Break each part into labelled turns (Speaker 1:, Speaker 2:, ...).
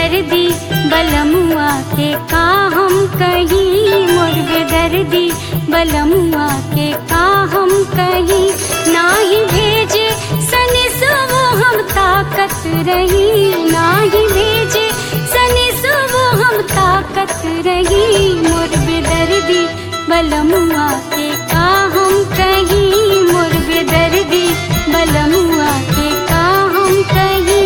Speaker 1: बेदर्दी बलमुआ के का हम कहीं, मोर बेदर्दी बलमुआ के का हम कहीं। नाही भेजे सने वो हम ताकत रही, नाही भेजे सने वो हम ताकत रही। मोर बेदर्दी बलमुआ के का हम कहीं, मोर बेदर्दी बलमुआ के का हम कहीं।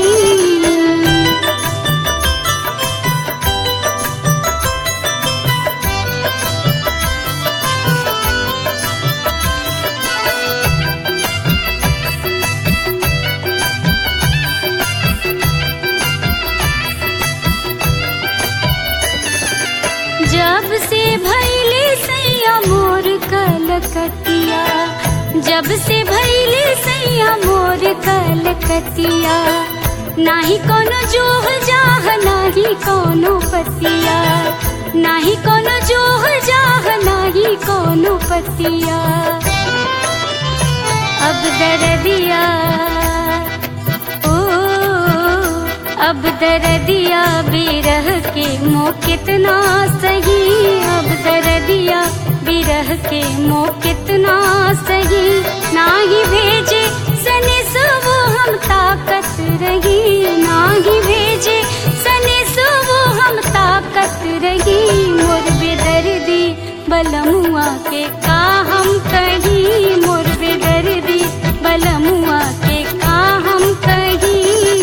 Speaker 1: जब से भैले सैया मोर कलकतिया, जब से भैले सैया मोर कलकतिया। नाही कोनो जोह जाह नाही कोनो पतिया, नाही कोनो जोह जाह नाही कोनो पतिया। अब दर्दिया अब दर्दिया बिरह के मो कितना सही, अब दर्दिया बिरह के मो कितना सही। नाही भेजे सने वो हम ताकत रही, नाही भेजे सने वो हम ताकत रही। मोर बेदर्दी बलमुआ के का हम कहीं, मोर बेदर्दी बलमुआ के का हम कहीं।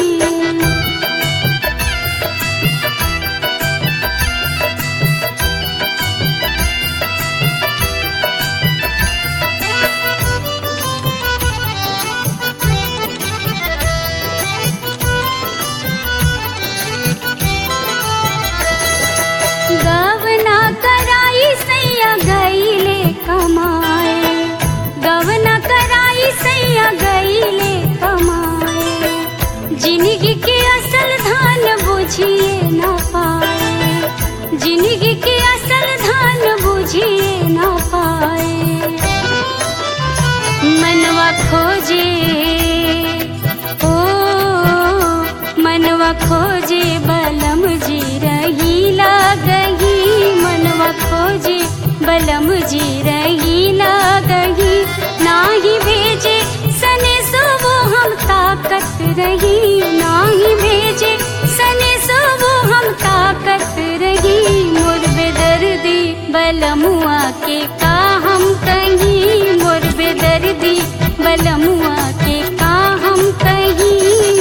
Speaker 1: गवना कराई सैया गईले कमाए, गवना कराई सैया गईले कमाए। जिंदगी के असल धान बुझिए न पाए, जिंदगी के असल धान बुझिए न पाए। मनवा खोजे मनवा खोजे बलम जी रही लागही, मनवा खोजे बलम जी रही लागही। नाही भेजे सने वो हम ताकत रही, नाही भेजे सने वो हम ताकत रही। मोर बेदर्दी बलमुआ के का हम कहीं, मोर बेदर्दी बलमुआ के का हम कहीं।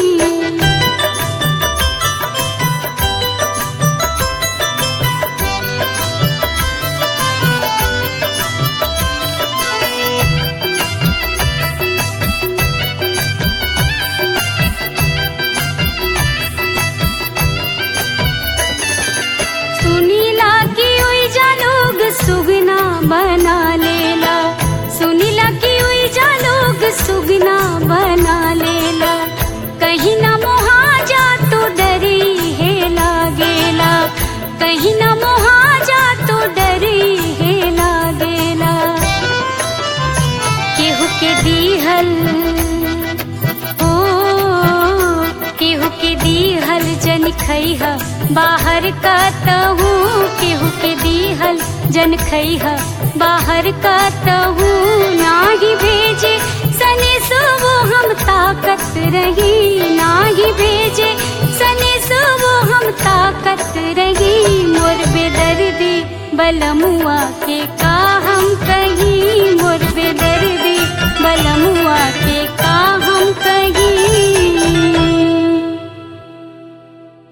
Speaker 1: सुनीला की उइजा लोग सुगना बना लेला, सुनीला की उइजा लोग सुगना बना लेला। कहीं ना मोहा जा तो डरी है लागेला, कहीं ना मोहा जा तो डरी है लागेला। केहू के दीहल केहू के दीहल जन खैहा बाहर का तहू, केहू के दीहल जन खैहा बाहर का तहू। नाही भेजे सने वो हम ताकत रही, नाही भेजे सने वो हम ताकत रही। मोर बेदर्दी बलमुआ के का